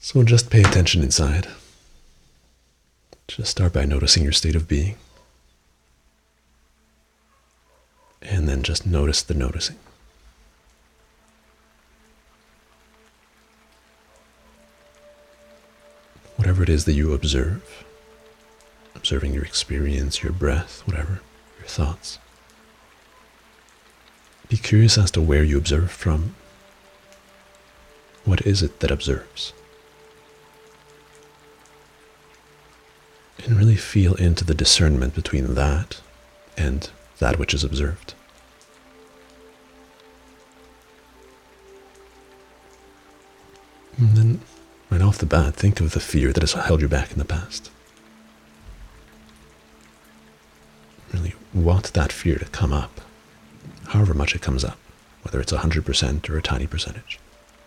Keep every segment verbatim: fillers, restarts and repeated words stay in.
So just pay attention inside. Just start by noticing your state of being. And then just notice the noticing. Whatever it is that you observe, observing your experience, your breath, whatever, your thoughts. Be curious as to where you observe from. What is it that observes? And really feel into the discernment between that and that which is observed. And then, right off the bat, think of the fear that has held you back in the past. Really want that fear to come up, however much it comes up, whether it's one hundred percent or a tiny percentage.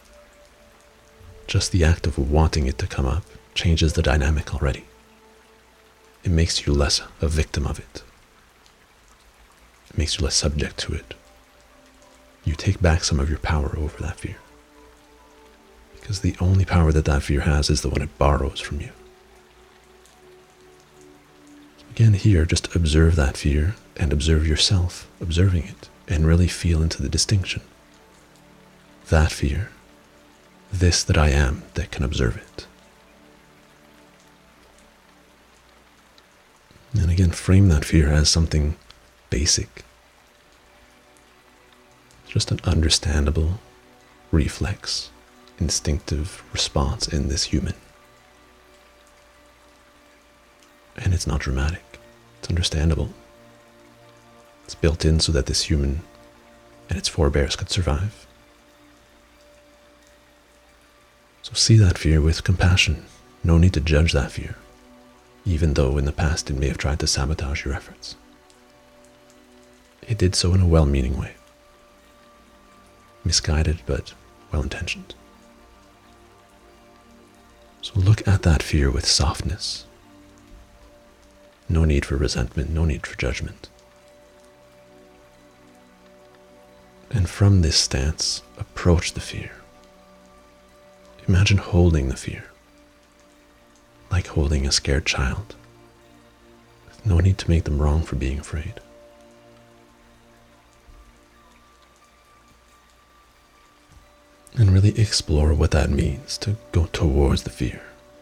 Just the act of wanting it to come up changes the dynamic already. It makes you less a victim of it. It makes you less subject to it. You take back some of your power over that fear. Because the only power that that fear has is the one it borrows from you. Again, here, just observe that fear and observe yourself observing it and really feel into the distinction. That fear, this that I am that can observe it. And again, frame that fear as something basic. Just an understandable reflex, instinctive response in this human. And it's not dramatic. It's understandable. It's built in so that this human and its forebears could survive. So see that fear with compassion. No need to judge that fear, even though in the past it may have tried to sabotage your efforts. It did so in a well-meaning way. Misguided, but well-intentioned. So look at that fear with softness. No need for resentment, no need for judgment. And from this stance, approach the fear. Imagine holding the fear, like holding a scared child. No need to make them wrong for being afraid. And really explore what that means to go towards the fear,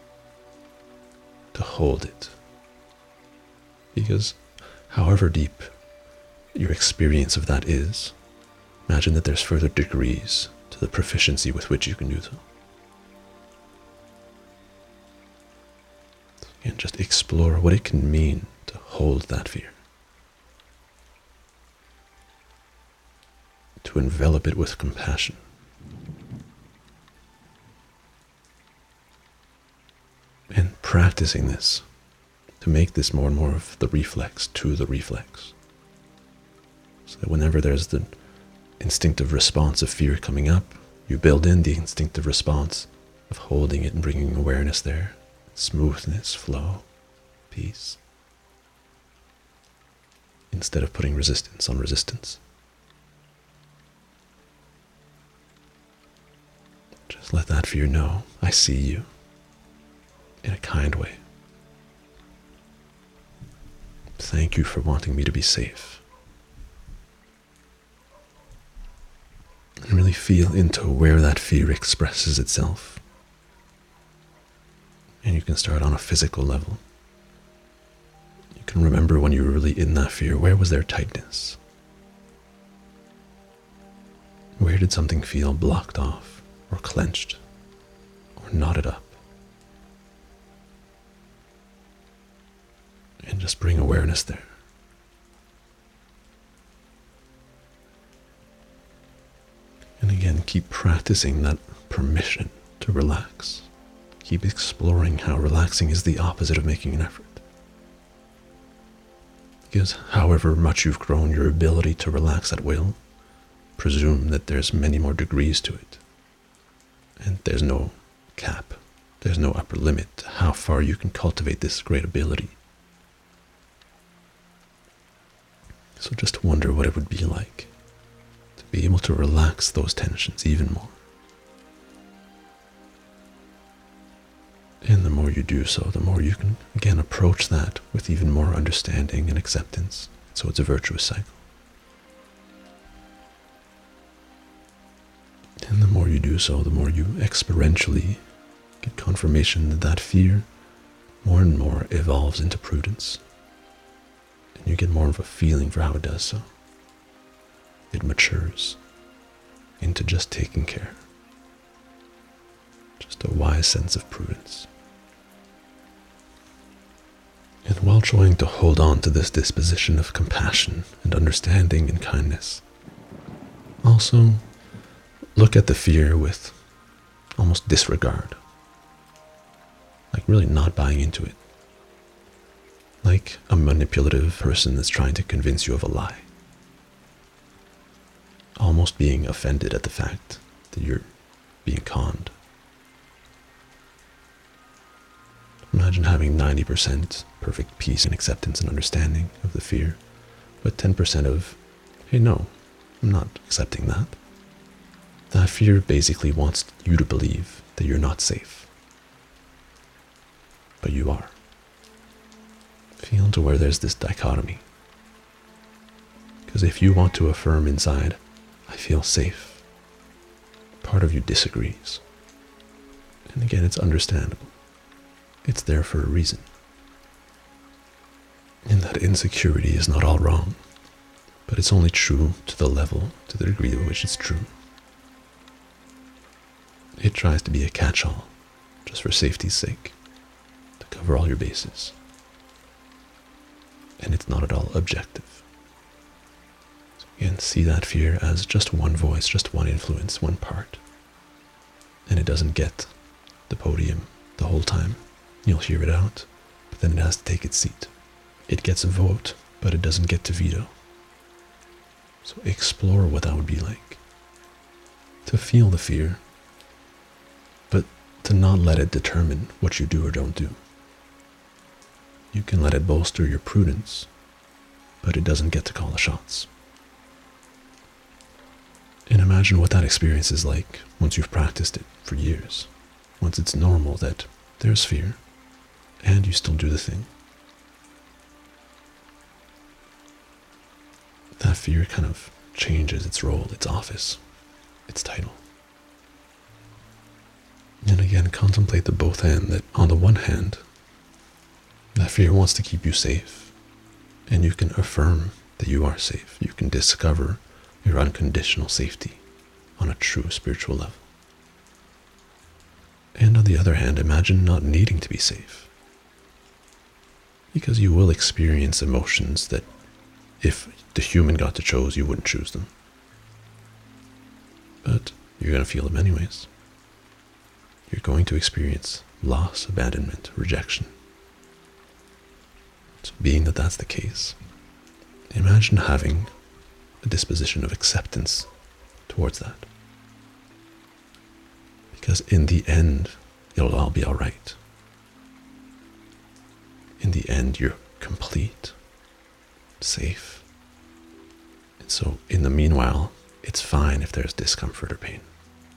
to hold it. Because however deep your experience of that is, imagine that there's further degrees to the proficiency with which you can do so. And just explore what it can mean to hold that fear. To envelop it with compassion. And practicing this, to make this more and more of the reflex to the reflex. So that whenever there's the instinctive response of fear coming up, you build in the instinctive response of holding it and bringing awareness there. Smoothness, flow, peace. Instead of putting resistance on resistance. Just let that fear know, I see you. In a kind way. Thank you for wanting me to be safe. And really feel into where that fear expresses itself. And you can start on a physical level. You can remember when you were really in that fear, where was there tightness? Where did something feel blocked off, or clenched, or knotted up? And just bring awareness there. And again, keep practicing that permission to relax. Keep exploring how relaxing is the opposite of making an effort. Because however much you've grown your ability to relax at will, presume that there's many more degrees to it. And there's no cap. There's no upper limit to how far you can cultivate this great ability. So just wonder what it would be like to be able to relax those tensions even more. And the more you do so, the more you can again approach that with even more understanding and acceptance. So it's a virtuous cycle. And the more you do so, the more you experientially get confirmation that that fear more and more evolves into prudence. And you get more of a feeling for how it does so. It matures into just taking care. Just a wise sense of prudence. And while trying to hold on to this disposition of compassion and understanding and kindness, also look at the fear with almost disregard. Like really not buying into it. Like a manipulative person that's trying to convince you of a lie. Almost being offended at the fact that you're being conned. Imagine having ninety percent perfect peace and acceptance and understanding of the fear, but ten percent of, hey, no, I'm not accepting that. That fear basically wants you to believe that you're not safe. But you are. Feel to where there's this dichotomy. Because if you want to affirm inside, I feel safe, part of you disagrees. And again, it's understandable. It's there for a reason. And that insecurity is not all wrong, but it's only true to the level, to the degree to which it's true. It tries to be a catch-all, just for safety's sake, to cover all your bases. And it's not at all objective. So again, see that fear as just one voice, just one influence, one part. And it doesn't get the podium the whole time. You'll hear it out, but then it has to take its seat. It gets a vote, but it doesn't get to veto. So explore what that would be like. To feel the fear, but to not let it determine what you do or don't do. You can let it bolster your prudence, but it doesn't get to call the shots. And imagine what that experience is like once you've practiced it for years. Once it's normal that there's fear, and you still do the thing. That fear kind of changes its role, its office, its title. And again, contemplate the both end that on the one hand, that fear wants to keep you safe, and you can affirm that you are safe. You can discover your unconditional safety on a true spiritual level. And on the other hand, imagine not needing to be safe. Because you will experience emotions that, if the human got to choose, you wouldn't choose them. But you're going to feel them anyways. You're going to experience loss, abandonment, rejection. So being that that's the case, imagine having a disposition of acceptance towards that. Because in the end, it'll all be all right. In the end, you're complete, safe. And so in the meanwhile, it's fine if there's discomfort or pain.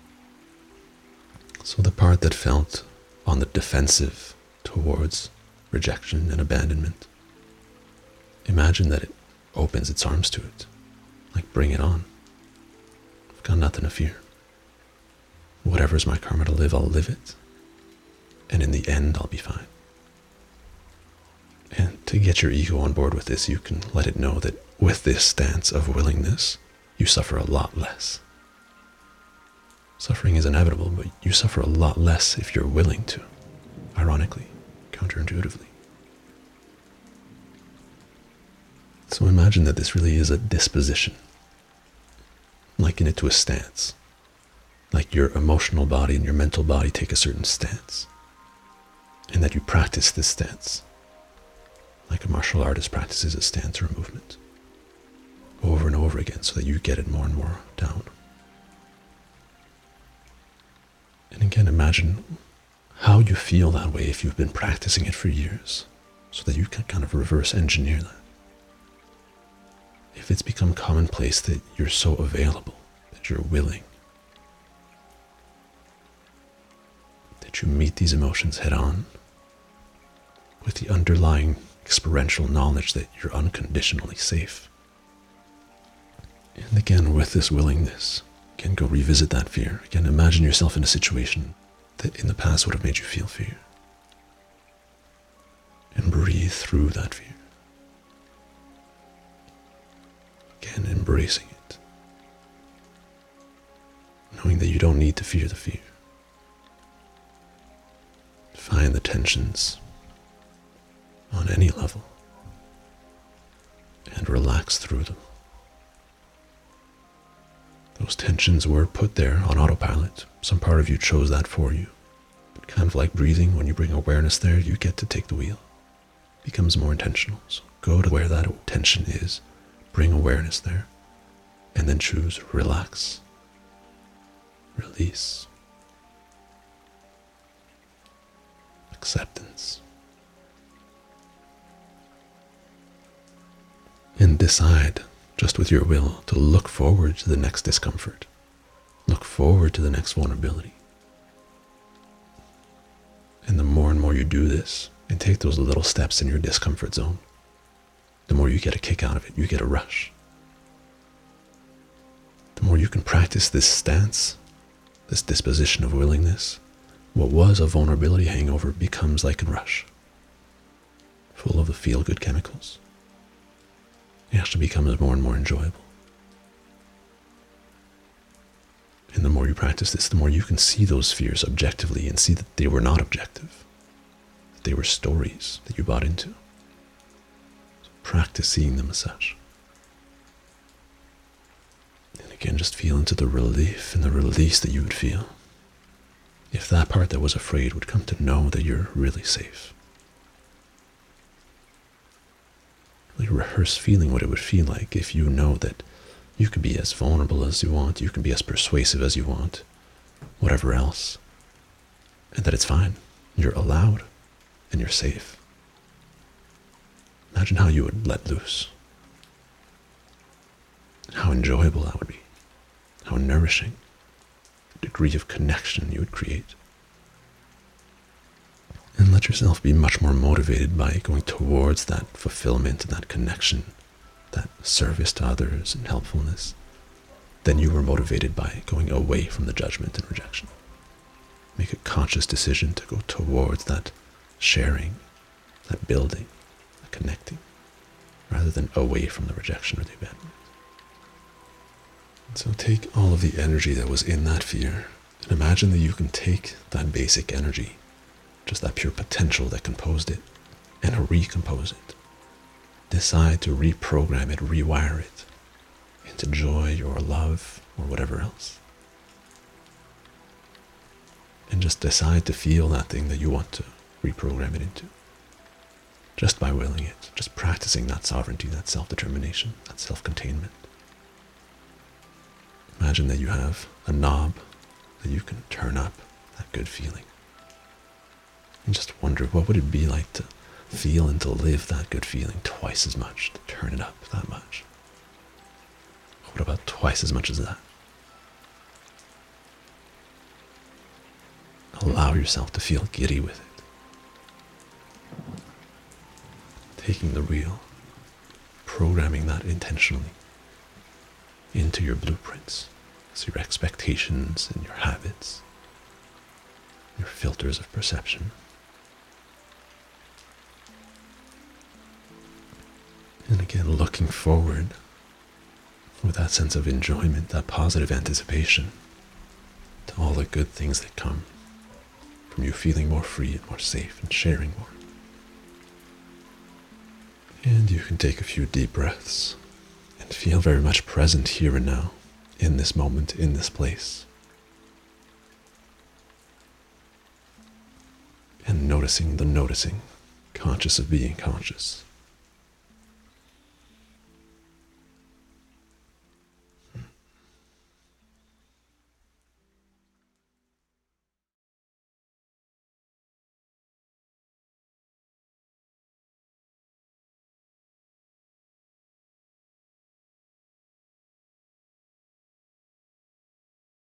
So the part that felt on the defensive towards rejection and abandonment, imagine that it opens its arms to it. Like, bring it on. I've got nothing to fear. Whatever's my karma to live, I'll live it. And in the end, I'll be fine. And to get your ego on board with this, you can let it know that with this stance of willingness, you suffer a lot less. Suffering is inevitable, but you suffer a lot less if you're willing to, ironically, counterintuitively. So imagine that this really is a disposition. Liken it to a stance. Like your emotional body and your mental body take a certain stance. And that you practice this stance. Like a martial artist practices a stance or a movement. Over and over again so that you get it more and more down. And again, imagine how you feel that way if you've been practicing it for years. So that you can kind of reverse engineer that. If it's become commonplace that you're so available, that you're willing, that you meet these emotions head on with the underlying experiential knowledge that you're unconditionally safe. And again, with this willingness, again, go revisit that fear. Again, imagine yourself in a situation that in the past would have made you feel fear. And breathe through that fear. Again, embracing it. Knowing that you don't need to fear the fear. Find the tensions on any level and relax through them. Those tensions were put there on autopilot. Some part of you chose that for you. But kind of like breathing, when you bring awareness there, you get to take the wheel. It becomes more intentional. So go to where that tension is, bring awareness there, and then choose relax, release, acceptance. And decide, just with your will, to look forward to the next discomfort. Look forward to the next vulnerability. And the more and more you do this, and take those little steps in your discomfort zone, the more you get a kick out of it, you get a rush. The more you can practice this stance, this disposition of willingness, what was a vulnerability hangover becomes like a rush, full of the feel-good chemicals. It actually becomes more and more enjoyable. And the more you practice this, the more you can see those fears objectively and see that they were not objective, that they were stories that you bought into. So practice seeing them as such. And again, just feel into the relief and the release that you would feel if that part that was afraid would come to know that you're really safe. Really rehearse feeling what it would feel like if you know that you can be as vulnerable as you want, you can be as persuasive as you want, whatever else, and that it's fine. You're allowed and you're safe. Imagine how you would let loose. How enjoyable that would be. How nourishing. The degree of connection you would create. And let yourself be much more motivated by going towards that fulfillment and that connection, that service to others and helpfulness, than you were motivated by going away from the judgment and rejection. Make a conscious decision to go towards that sharing, that building, that connecting, rather than away from the rejection or the abandonment. And so take all of the energy that was in that fear and imagine that you can take that basic energy, just that pure potential that composed it, and recompose it. Decide to reprogram it, rewire it into joy or love or whatever else. And just decide to feel that thing that you want to reprogram it into. Just by willing it, just practicing that sovereignty, that self-determination, that self-containment. Imagine that you have a knob that you can turn up that good feeling. And just wonder, what would it be like to feel and to live that good feeling twice as much, to turn it up that much? What about twice as much as that? Allow yourself to feel giddy with it. Taking the wheel, programming that intentionally into your blueprints, so your expectations and your habits, your filters of perception. And again, looking forward with that sense of enjoyment, that positive anticipation to all the good things that come from you feeling more free and more safe and sharing more. And you can take a few deep breaths and feel very much present here and now, in this moment, in this place. And noticing the noticing, conscious of being conscious.